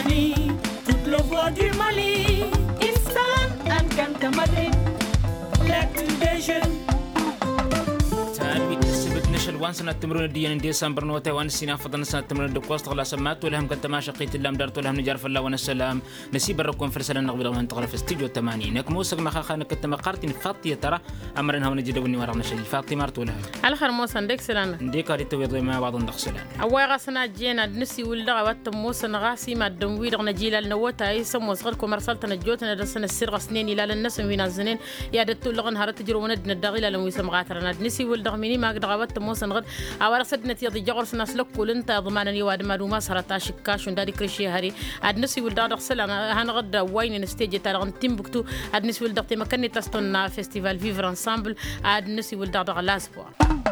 unis, toutes les voix du Mali. Instant Ankan Kamadé, l'école des jeunes. وان سنة تمرون ديان ديسمبر نوتا وان سينا فضلنا سنة تمرون دقوست غلا سمات ولهم كنت ما شقيت اللام دارت ولهم نجار فلا ونسلام نسيب الركون فرسلنا نقبل وان تغرى في استديو 80 نك موسق ما خاخا كنت ما قارتين فاطيه ترى امرنا ونجي دوني ورغنا شي فاطي مارت ولا على خير موسى نديك سلام نديك هذه توي ما بعض ندخسلان اوا غسنا جينا نسي ولدا وات موسى نغاسي ما دموي دغنا جيلا نوتا يسمو صغركم مرسلتنا جوتنا درسنا السر غسنين الى الناس وين الزنين يا دتو لغن هرت تجرو وندنا الدغيله لو يسم غاترنا نسي ولدا ميني ما قد غوت موسى نغد أولا صدنا تيضي جغرس ناس لك ولنت ضمانني واد ما سرتا شكاش ونداري كريشي هاري ادنسي ولدا دخسلا هنغد وين نستيج تاع تيمبكتو ادنسي ولدا تي مكاني تستون فيستيفال فيفر انسامبل ادنسي ولدا لاسبوا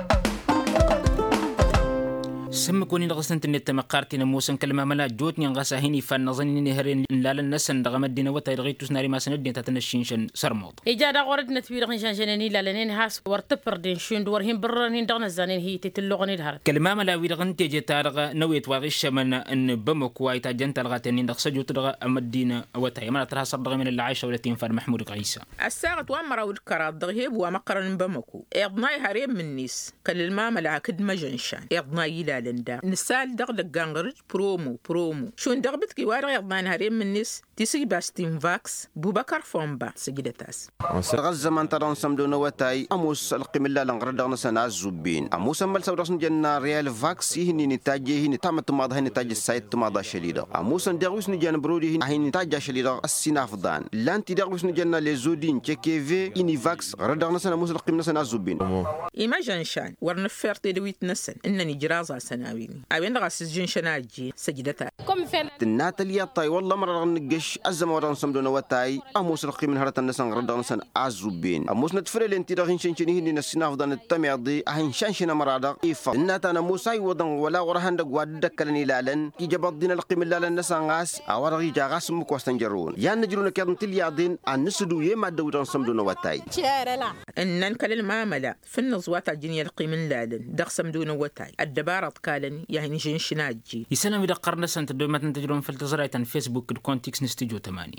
سمكوني نغسنت النت مقارتنا موسن كلمة ملا جوتني نغسا هيني فنظني نهرين لا لنسن دغم الدين وتيرغيتو سناري ما سندين تتنشينشن سرموط إجا غوردنا تبيرغن شانشانني لا لنين هاس ورتبر دين شون دورهين بررين دغنا زانين هي تتلغني الهر كلمة ملا ويرغن تيجي تارغ نويت واغيش من ان بمك وايتا جنت الغاتنين دغسا جوت دغ ام الدين وتاي ما ترها صدغ من العايشه ولا تنفر محمود قيسا الساعه وامر والكرات دغيب ومقرن بمكو اضناي هريم من نيس كلمة ملا كد مجنشان اضناي لا لندا نسال دغلق غانغرج برومو شون دغبت كي وارغ يضمان هريم من نيس تيسي باستين فاكس بوبكر فومبا سجدتاس غزة من ترون سمدون وتاي اموس القملا لنغردغنا سنا زوبين اموس مال سوداسن جنا ريال فاكس هني نتاجي هني تامت ما هني تاج السايت ما شديده اموس دغوس نجن برودي هني تاج شديده السنافدان لانتي دغوس نجنا لزودين تشكيفي اني فاكس غردغنا سنا اموس القملا سنا زوبين ايماجنشان ورنفرتي دويت نسن انني جرازا سناويني أبين غاس جنشناجي سجدتها كم فعل ناتاليا طاي والله مرة نقش أزم ورا نسمدون وتاي أموس رقي من هرت الناس غرد نسن عزوبين أموس نتفرل انتي رغين شنشنيه إن السناف ضن التميضي أهين شنشنا مرة إيفا ناتنا موسى وضن ولا ورهن دقواد دكلني لالن كي جبض دين القيم لالن الناس غاس أورغي جاغاس مكوستنجرون يعني نجرون كيرن تليا دين النسدو يما دودان سمدون وتاي إن كلمة ملا في النزوات الجنية القيم لالن دقسم دون وتاي الدبارة كالن يعني جنشناجي يسلم إذا قرنا سنت دوما تنتجرون في التزرعة فيسبوك الكونتكس نستيجو 80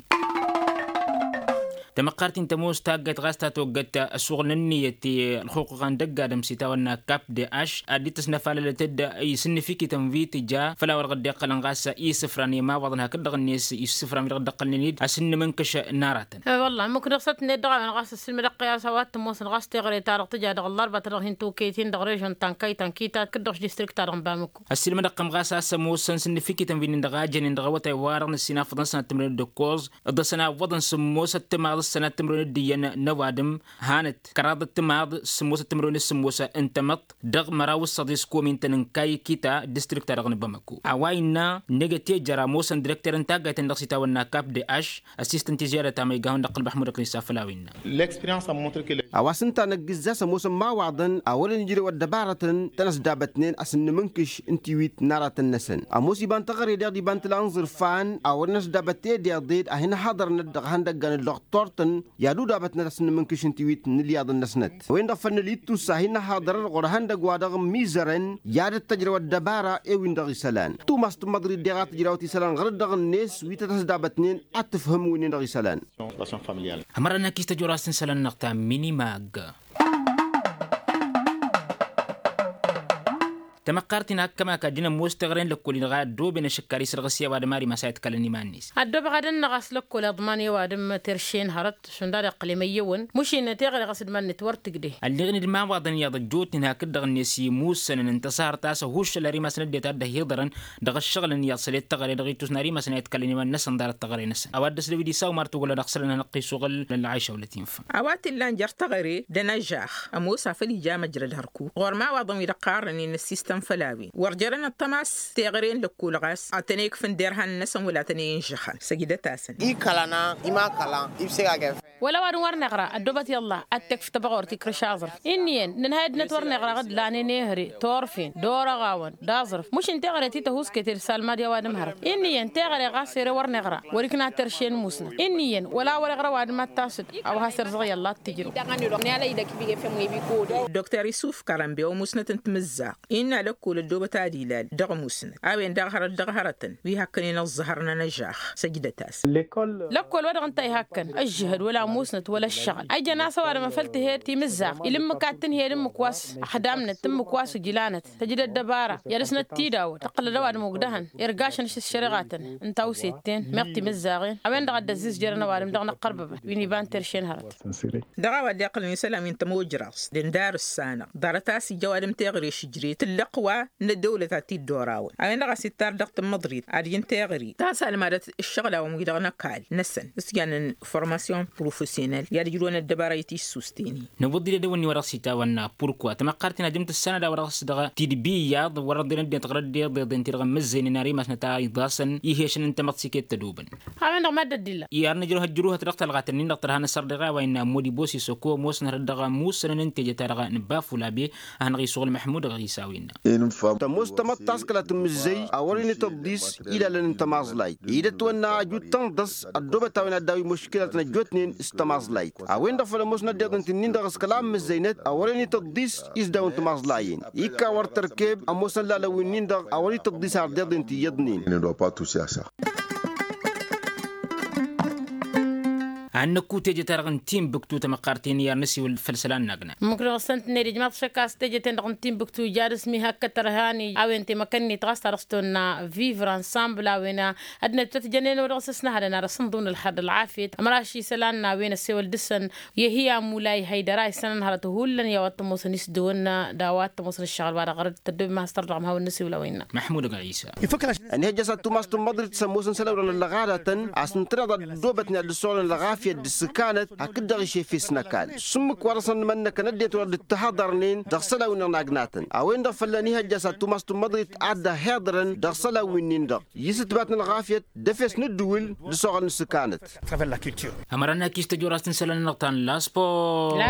تمقارتين تموس تاقت غاستا توقت الشغل النية الحقوق غان دقا دمسيتا وانا كاب دي اش ادي تسنفال لتد اي سنفيكي تنفيت جا فلا ورغد دقا لنغاسا اي سفراني ما وضنها كدغ النيس اي سفراني رغد دقا لنيد اسن منكش نارتا والله ممكن رغسات ندغا من غاسا السلم دقا سوات تموس نغاس تغري تارغ تجا دغ الضربة ترغين توكيتين دغريجون تانكيتا كدغش ديستريك تارغن بامكو السلم دقا مغاسا سموس سنفيكي تنفين دغا جنين دغا وطي وارغن السينا فضن سنة تمرين دكوز الدسنا وضن سموس التماغ السنة تمرين الديان نوادم هانت كراد التماغ سموس التمرين السموس انتمط دغ مراوس صديس كومين تنكاي كيتا ديستريك تارغن بامكو عواينا نيجاتي جرا موسن ديريكتور انتاغا تندقسيتا ونا كاب دي اش اسيستنت زيارة تامي غاون دقل بحمود قنيسا فلاوينا l'expérience a montré que awasnta nagizza samusa ma wa'dan awalan jiri wadabaratan tanas dabatnin asin منكش انتيويت نارات النسن اموسي بان تغري دي بان تلانزر فان اورنس دابتي دي ديد اهنا حضر ندغ هندغان اللقطورتن يادو دابتنا اسن منكش انتيويت نلياد النسنت وين دفن ليتو ساهنا حضر غرهندغ وادغ ميزرن ياد التجربه الدباره ايوين دغ سلان تو ماست مدري ديغات جراوتي سلان غردغ الناس ويتاس دابتنين اتفهم وين دغ سلان امرنا كيس تجوراس سلان نقطه ميني ماغ تمقارتنا كما كدينا مستغرين لكل غاد دو بين شكاري سرغسيا واد ماري مسايت كلني مانيس الدوب غادن نغاس لكل اضماني وادم ترشين هرت شندار قليميون مش نتيغ غاسد من نتورت قدي اللي غني ما وادن يا ضجوت انها كدغ النسي موسن انتصار تاس هوش لري مسن ديتا ده يقدرن دغ الشغل ان يصليت تغري دغيتوس ناري مسن يتكلني من نسن دار التغري نس اودس لي ساو مارتو ولا نقصلنا نقي شغل للعيشه ولا تنفع اوات اللي نجر تغري دنجاح اموسا فلي جا مجرى الهركو غور ما وادم يقارن ان السيستم فلاوي ورجرنا التماس تغرين لكل غاس اتنيك فنديرها الناس ولا تنين جخان سجدتاسن اي كلانا ايما كلا يبسيغا ولا وار نغرا الدوبت يلا اتك في تبغورتي كرشازر انين نهايد نتور نغرا غد لاني نهري تورفين دورا غاون دازرف مش انت غريتي تهوس كتير سالما دي وادم هرب انين تغري غاسير ور نغرا وريكنا ترشين موسنا انين ولا ور غرا واد ما تاسد او هاسر زغ يلا تجرو دكتور يوسف كرامبي ومسنه تمزاق ان لك كل الدوبة تعديلال دغموسن أوين دغهرتن ويهكنين الزهرنا نجاح سجدة تاس لكل ورق انت يهكن الجهد ولا موسنت ولا الشغل اجا ناس وار ما فلت هي تي مزاق يلم كاتن هي لم كواس خدامنا تم كواس جيلانت تجد الدباره يرسنا تيداو تقل دوار مقدهن يرقاش نش الشرغاتن انت وسيتين مقتي مزاقين اوين دغ دزيز جرنا وارم دغنا قربه ويني بان ترشين هرت دغا ودي اقل سلام انت موجراس دين دار السانه دارتاسي جوادم تغري شجري تلقوا ان الدوله تاتي الدوراو اوين دغ ستار دغت مضريد ادين تغري تاسال مادت الشغله ومقدرنا كال نسن يعني فورماسيون بروفيسيونيل يرجلون الدباره يتسوستيني نبضي دوني وراسيتا وانا بوركوا تما قارتنا دمت السنه دا ورا صدغه تدبي ياض وردنا دي تغردي ضد ترغ مزين ناري ما نتا يضاسن يهيشن انت ماتسيكيت تدوبن هاوين ما ددلا يا نجروها جروها ترقت الغاتنين نقطر هنا سردغا وين مودي بوسي سوكو موسن هردغا موسن انت جترغا نباف ولا بي هنغي شغل محمود غيساوينا تموس تمطاس كلا تمزي اولني تبديس الى لن تمازلاي اذا تونا جوت تنضس الدوبه تاونا داوي مشكله نجوتنين استمازلاي اوين دفل موسنا دغن تنين دغس كلام مزينت اولني تقديس از داون تمازلاين يكا ور تركيب اموسن لا لوينين دغ اولي تقديس دغن تيدنين عنكو تيجي ترغن تيم بكتو تمقارتين يا نسي والفلسلان نغنا ممكن غسنت نيري جماعة شكاس تيجي تنغن تيم بكتو جارس مي هكا ترهاني او انت مكاني تغسطر رستونا فيفر انسامبل اوينا ادنا تتجنين ورغسسنا هذا رسن ضمن الحد العافية مراشي سلاننا وين السيول دسن يهي مولاي هيدراي سنن هرته هولن يا واتموس نسدونا داوات موس الشغل بعد غرد تدب ما استرجع ما هو النسي ولا وين محمود عيسى ان هي جسد توماس مدريد سموسن سلورن اللغاده عشان ترى دوبتنا للسول اللغافيه السكانت هكذا شيء في سنكال سمك ورسن منك نديت ورد التحضرنين دخسلا ونغناتن اوين دفلني هجسا توماس مدريد عدا هادرن دخسلا وينين دق يستباتنا الغافيه دفس ندول لسوغل السكانت امرنا كيش تجوراستن سلان نقطان لاسبو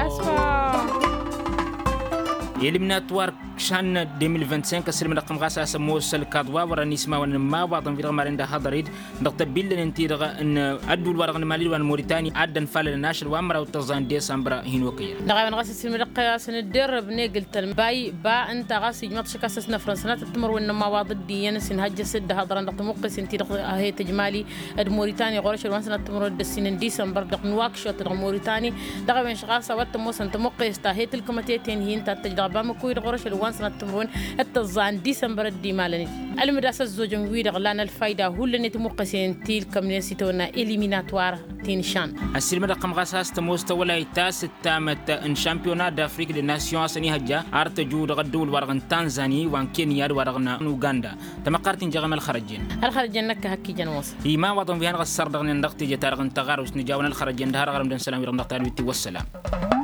إليميناتوار شان 2025 كسر من رقم غاسة سموس الكادوا وراني اسمه ونما بعضهم في رغم رنده حضريد نقطة بيل ننتيرغ إن أدول ورغم مالي وان موريتاني عدن فعل الناشر وامرا وتزان ديسمبر هينوكير. دعنا غاسة سلم القياس ندرب نقلت الباي با أنت غاسة جماعة شكاسسنا فرنسا تمر ونما بعض الديان سنهج سد هذا نقطة مقيس نتيرغ هي تجمالي موريتاني غورش الوانسنا تمر الدسين ديسمبر دق نواكشوت موريتاني دعنا شغاسة وتموس أنت مقيس تهيت الكمتيتين هين تتجرب بامكوير غورش الوانسنا تمرون التزان ديسمبر الديمالني المدرسة الزوجين ويرغ لنا الفايدة هو اللي نتمقسين تيل كمنسيتونا إليميناتوار تينشان السلم رقم غاساس تموست ولا يتاس التامت ان شامبيونات دافريك دي ناسيون سني هجا ارتجو دغدول ورغن تنزاني وان كينيا ورغن اوغندا تمقارتين جغم الخرجين نك هكي جنوس ما وضن بيان غسر دغن ندقتي جتارغن تغاروس نجاون الخرجين دهار غرم دن سلام يرم والسلام